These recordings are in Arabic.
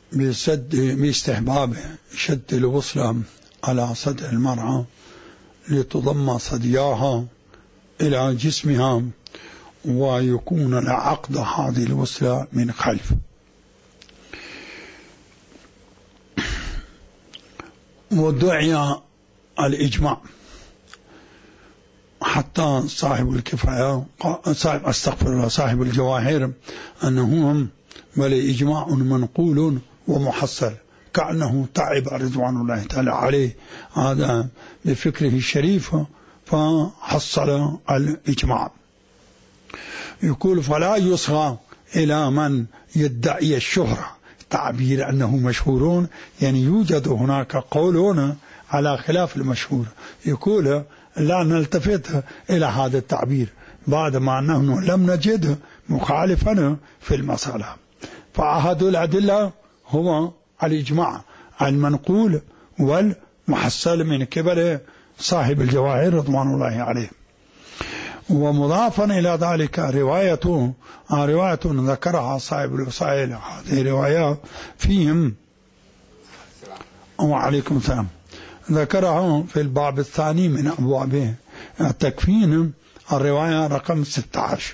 باستحباب شد الوصلة على صدر المرأة لتضم صدياها إلى جسمها، ويكون العقد هذه الوصلة من خلف. ودعي الإجماع حتى صاحب الكفاية صاحب الجواهر أنهم بل إجماع منقول ومحصل، كأنه تعب رضوان الله تعالى عليه هذا بفكره الشريف فحصل الإجماع. يقول فلا يصغى إلى من يدعي الشهرة، تعبير أنه مشهورون، يعني يوجد هناك قولون على خلاف المشهور، يقول لا نلتفت إلى هذا التعبير بعدما أنه لم نجد مخالفا في المسألة. فأحد الأدلة هو الإجماع المنقول والمحصل من قبل صاحب الجواهر رضوان الله عليه. ومضافا إلى ذلك رواية ذكرها صاحب الوسائل، هذه رواية فيهم وعليكم السلام ذكرها في الباب الثاني من أبواب التكفين، الرواية رقم 16.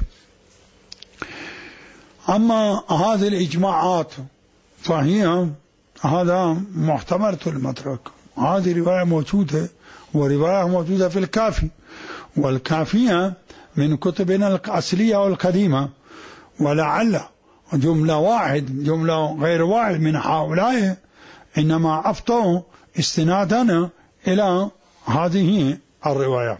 أما هذه الإجماعات فهي هذا محتملة المترك، هذه رواية موجودة ورواية موجودة في الكافي، والكافية من كتبنا الأصلية والقديمة، ولعل جملة غير واحد من هؤلاء إنما أفتوا استنادا إلى هذه الرواية.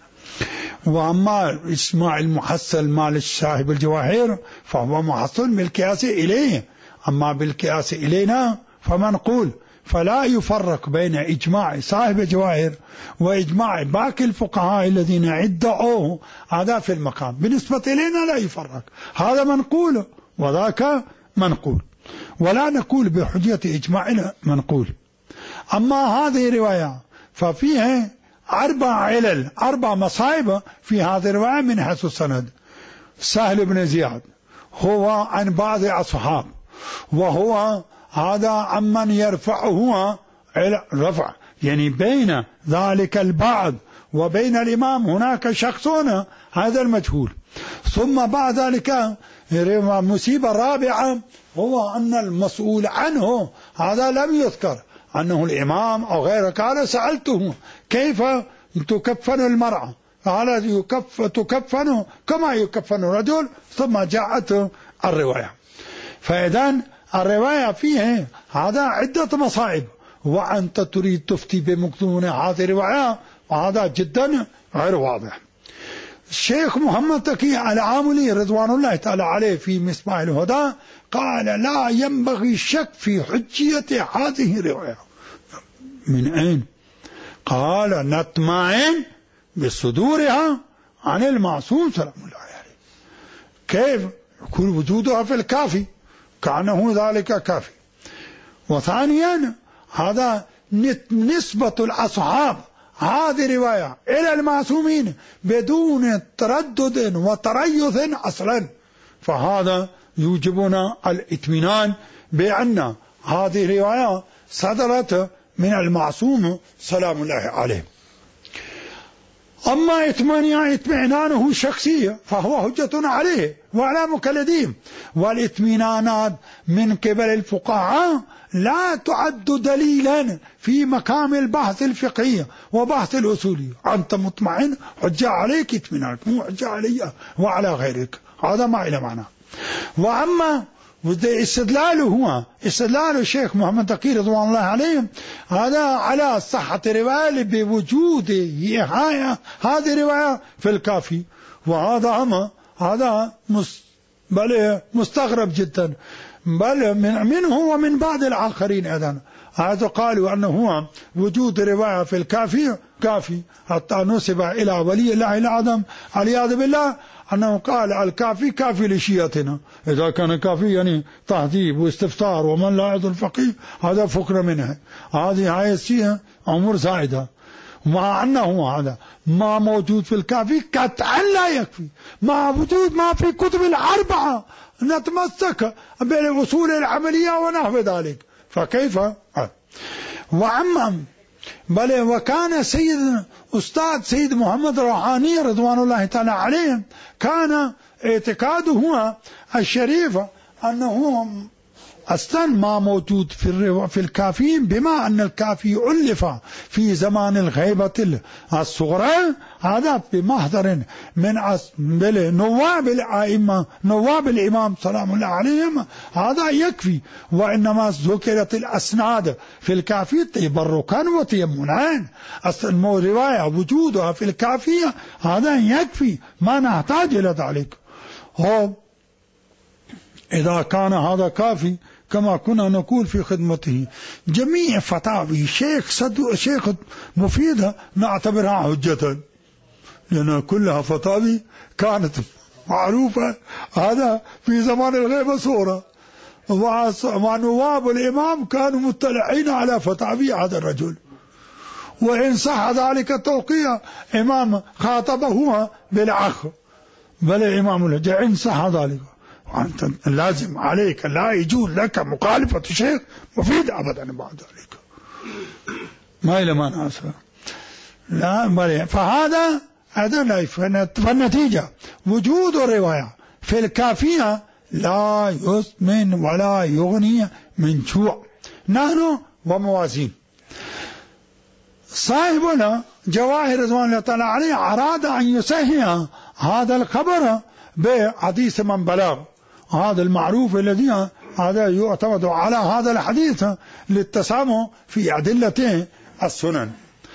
وأما اسماع المحصل مال صاحب الجواهر فهو محصل بالقياس إليه، أما بالقياس إلينا فمنقول، فلا يفرق بين إجماع صاحب الجواهر وإجماع باقي الفقهاء الذين ادعوه هذا في المقام، بالنسبة إلينا لا يفرق، هذا منقول وذاك منقول، ولا نقول بحجية إجماعنا منقول. أما هذه الرواية ففيها 4 علل 4 مصائب في هذه الرواية من حيث السند. سهل بن زياد هو عن بعض أصحاب، وهو هذا عمن يرفعه رفع، يعني بين ذلك البعض وبين الإمام هناك شخصون هذا المجهول. ثم بعد ذلك مصيبة رابعة هو أن المسؤول عنه هذا لم يذكر أنه الإمام أو غيره، قال سألته كيف تكفن المرأة، قال تكفن كما يكفن الرجل، ثم جاءت الرواية. فإذن الرواية فيها هذا عدة مصائب، وأنت تريد تفتي بمقتضى هذه الرواية، وهذا جدا غير واضح. الشيخ محمد تقي العاملي رضوان الله تعالى عليه في مصباح الهدى قال لا ينبغي الشك في حجية هذه الرواية. من أين؟ قال نطمئن بصدورها عن المعصوم سلام الله عليه. كيف يكون وجودها في الكافي كأنه ذلك كافي. وثانيا هذا نسبة الأصحاب هذه رواية إلى المعصومين بدون تردد وتريث أصلا، فهذا يوجبنا الاطمئنان بأن هذه الرواية صدرت من المعصوم سلام الله عليه. أما اطمئنانه شخصية فهو حجة عليه وعلى مكلدين، والاطمئنانات من قبل الفقهاء لا تعد دليلا في مقام البحث الفقهي وبحث الأصولي. أنت مطمئن حجة عليك اطمئنانك، مو حجة علي وعلى غيرك، هذا ما إلى معنى. وأما استدلاله هو استدلال الشيخ محمد تقي رضوان الله عليه هذا على صحة رواية بوجود هذه الرواية في الكافي، وهذا هذا بل مستغرب جدا، بل منه ومن بعض الآخرين أيضا. هذا قالوا أنه هو وجود رواية في الكافي كافي، حتى نسب إلى ولي الله الأعظم والعياذ بالله أنه قال الكافي كافي لشيعتنا. إذا كان كافي يعني تهذيب واستفسار ومن لا يعد الفقيه هذا فكر منه، هذه الشيعة أمور زائدة. مع أنه هذا ما موجود في الكافي قطعا لا يكفي، مع وجود ما في كتب الأربعة نتمسك بالأصول العملية ونحو ذلك، فكيف؟ وعمم بل وكان أستاذ سيد محمد روحاني رضوان الله تعالى عليه كان اعتقاده الشريف أنه أصلا ما موجود في الكافي، بما أن الكافي ألف في زمان الغيبة الصغرى هذا بمحضر من نواب الأئمة نواب الإمام سلام الله عليهم، هذا يكفي. وإنما ذكرت الأسناد في الكافي تبركا وتيمنا، الرواية وجودها في الكافي هذا يكفي، ما نحتاج إلى ذلك. إذا كان هذا كافي كما كنا نقول في خدمته، جميع فتاوي شيخ مفيدة نعتبرها حجة، لأن كلها فتاوي كانت معروفة هذا في زمان الغيبة صورة، ونواب الإمام كانوا مطلعين على فتاوي هذا الرجل، وإن صح ذلك التوقيع إمام خاطبه بالعخ، بل إمام الهجة إن صح ذلك، وأنت لازم عليك لا يجوز لك مخالفة شيخ مفيد أبدا بعد ذلك، ما إلى ما ناسه لا بل. فهذا لا، فالنتيجة وجود الرواية في الكافية لا يسمن ولا يغني من جوع. نحن وموازين صاحبنا جواهر رضوان الله تعالى عليه أراد أن يصحح هذا الخبر بحديث من بلغ، هذا المعروف الذي هذا يعتمد على هذا الحديث للتسامح في أدلة السنن.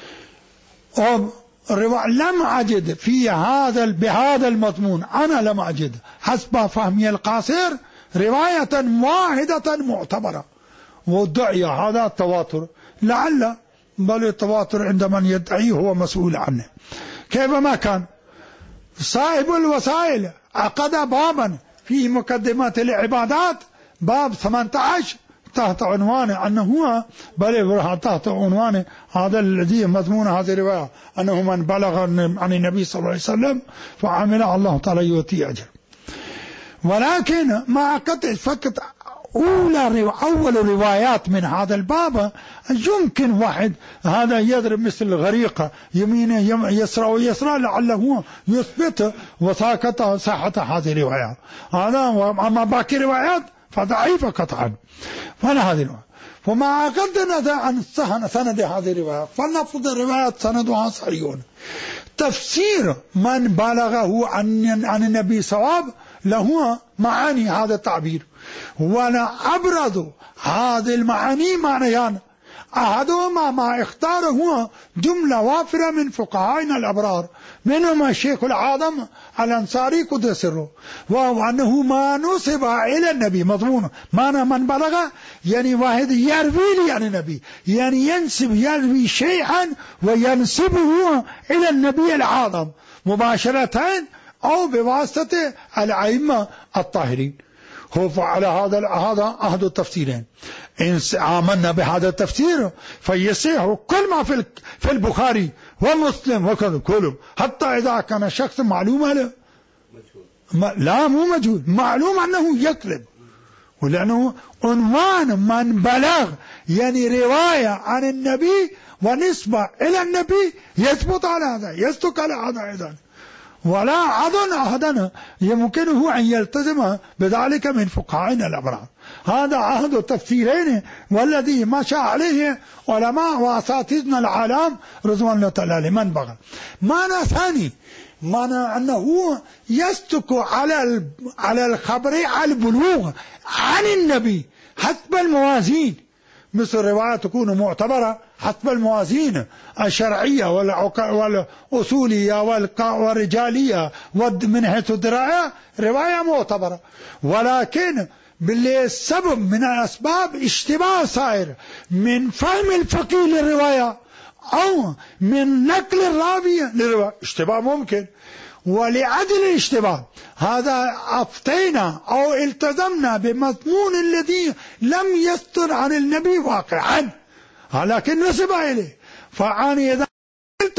لم أجد في بهذا المضمون، أنا لم أجد حسب فهمي القاصر رواية واحدة معتبرة وادعي هذا التواتر، لعل بل التواتر عند من يدعيه هو مسؤول عنه. كيفما كان صاحب الوسائل عقد بابا في مقدمات العبادات، باب 18 تحت عنوان أنه بل تحت عنوان هذا الذي مضمون هذه الرواية أنه من بلغ عن النبي صلى الله عليه وسلم فعمل الله تعالى يؤتي أجر. ولكن ما قد فقط أول روايات من هذا الباب يمكن واحد هذا يضرب مثل الغريقة يمينه يسرى ويسرى لعله يثبت وساقط صحة هذه الروايات، هذا. أما باقي الروايات فضعيفة قطعا. فهذه الرواية وما قدنا عن سند هذه الرواية فلنفرض الروايات سندها صحيح. تفسير من بلغه عن النبي صواب له معاني هذا التعبير، ولا أبرز هذه المعاني معنيان، أحدهما ما اختاره جملة وافرة من فقهائنا الأبرار، منهم الشيخ العظم الأنصاري قدس سره، وهو أنه ما نسب إلى النبي مضمون معنى من بلغ، يعني واحد يروي عن النبي، يعني يروي شيئا وينسبه إلى النبي العظم مباشرة أو بواسطة الأئمة الطاهرين. هو فعل هذا أحد التفسيرين. إن آمنا بهذا التفسير فيصح كل ما في البخاري ومسلم وكذا كله، حتى إذا كان شخص معلوم له لا مو مجهول، معلوم أنه يكذب، ولأنه عنوان من بلغ يعني رواية عن النبي ونسبة إلى النبي يثبت على هذا، يصدق على هذا أيضا، ولا أظن أحدا يمكنه أن يلتزم بذلك من فقهائنا الأبرار. هذا أحد التفسيرين والذي مشى عليه علماء وأساتذتنا العالم رضوان الله تعالى لمن بغى. معنى ثاني، معنى أنه يصدق على الخبر على البلوغ عن النبي حسب الموازين، مثل رواية تكون معتبرة حسب الموازين الشرعية والأصولية والرجالية ومن حيث الدراية رواية معتبرة، ولكن بالسبب من الأسباب اشتباه صائر من فهم الفقيه للرواية أو من نقل الراوي للرواية، اشتباه ممكن، ولعدل الاشتباه هذا أفتينا أو التزمنا بمضمون الذي لم يستر عن النبي واقعا، لكن نسب إليه، فعن إذا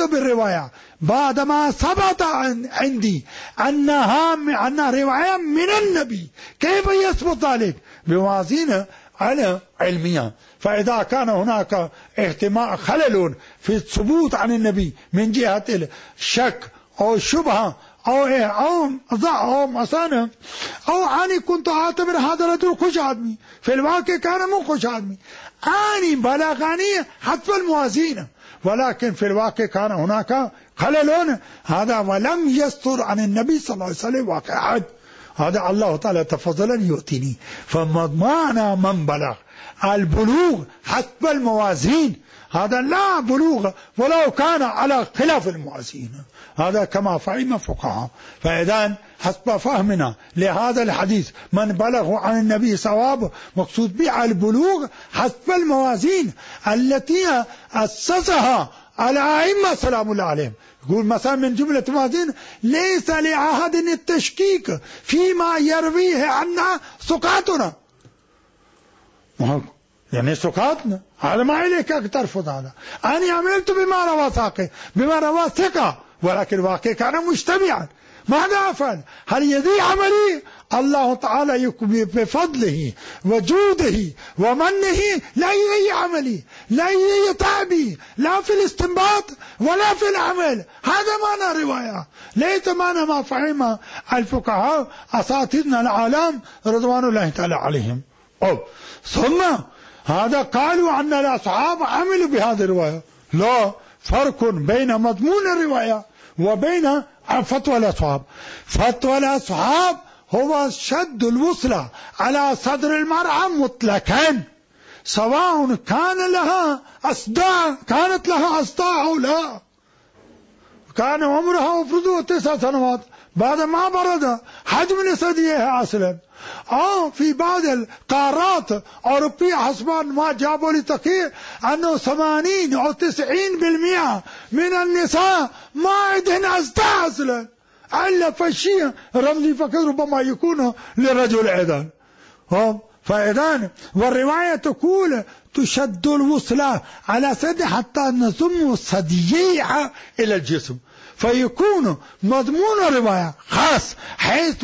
بالرواية بعدما ثبت عندي أنها رواية من النبي. كيف يثبت ذلك؟ بموازين علمية. فإذا كان هناك احتمال خلل في الثبوت عن النبي من جهة الشك أو الشبهة أو مثلا أو أني كنت أعتبر هذا الرجل خوش آدمي، في الواقع كان مو خوش آدمي، أني بلغني حسب الموازين، ولكن في الواقع كان هناك خلل. هذا ولم يستر عن النبي صلى الله عليه وسلم واقع. هذا الله تعالى تفضلا يؤتيني. فمعنى من بلغ البلوغ حسب الموازين، هذا لا بلوغ ولو كان على خلاف الموازين، هذا كما فهم فقهاء. فإذا حسب فهمنا لهذا الحديث من بلغ عن النبي صواب مقصود به البلوغ حسب الموازين التي أسسها الأئمة سلام الله عليهم. يقول مثلا من جملة موازين ليس لأحد التشكيك فيما يرويه عنا ثقاتنا، يعني ثقاتنا، هذا ما عليك ترفض. هذا أنا عملت بما روى ثقة، بما روى ثقة، ولكن الواقع كان مجتمعا. ماذا أفعل؟ هل يدي عملي؟ الله تعالى بفضله وجوده ومنه لا يدي عملي، لا يدي تعبي، لا في الاستنباط ولا في العمل. هذا معنى رواية، ليس معنى ما فهم الفقهاء أساتذتنا العالم رضوان الله تعالى عليهم. ثم هذا قالوا أن الأصحاب عملوا بهذه الرواية. لا فرق بين مضمون الرواية وبين فتوى الأصحاب. فتوى الأصحاب هو شد الوصلة على صدر المرأة مطلقا، سواء كانت لها أصداع أو لا. كان عمرها افرضوا 9 سنوات بعد ما برد حجم نسديها أصلا، أو في بعض القارات أوروبية حسب ما جابوا لي تقرير أنه 80 أو 90% من النساء ما عندهن أصداع أصلا، إلا فشيء رمزي فقط ربما يكون للرجل أيضا. فإذا والرواية تقول تشد الوصلة على صدر حتى نضم الثديي إلى الجسم، فيكون مضمون الرواية خاص حيث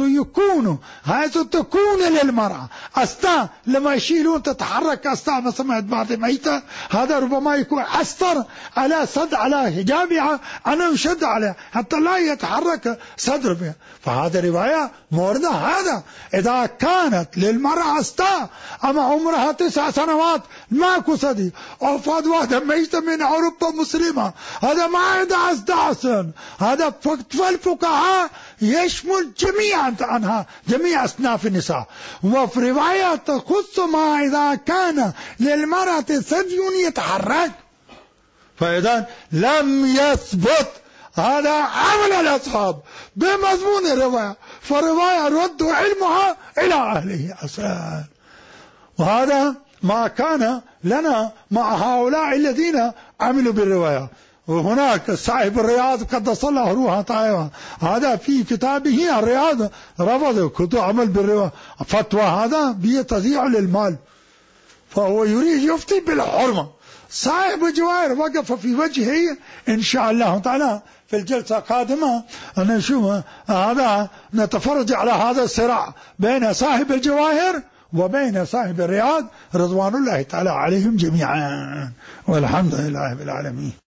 تكون للمرأة أستاء لما يشيلون تتحرك أستاء مثلا بعد ميتة، هذا ربما يكون أستر على صدر على حجابها أنا يشد عليها حتى لا يتحرك صدر بها. فهذا رواية موردة. هذا إذا كانت للمرأة أستاء أما عمرها 9 سنوات ماكو صدي أو فاد واحدة ميتة من أوروبا مسلمة، هذا ما عنده أستاء أصلا. هذا فالفقهاء يشمل جميع أصناف النساء. وفي رواية تخص ما إذا كان للمرأة ثدي يتحرك. فإذا لم يثبت هذا عمل الأصحاب بمضمون الرواية، فرواية رد علمها إلى أهله أصلا. وهذا ما كان لنا مع هؤلاء الذين عملوا بالرواية. وهناك صاحب الرياض قدس الله روحه طيبة، هذا في كتابه الرياض رفض كتب عمل بالرواية، فتوى هذا بيتضيع للمال، فهو يريد يفتي بالحرمة. صاحب الجواهر وقف في وجهه إن شاء الله تعالى في الجلسة القادمة نشوف هذا، نتفرج على هذا الصراع بين صاحب الجواهر وبين صاحب الرياض رضوان الله تعالى عليهم جميعا، والحمد لله رب العالمين.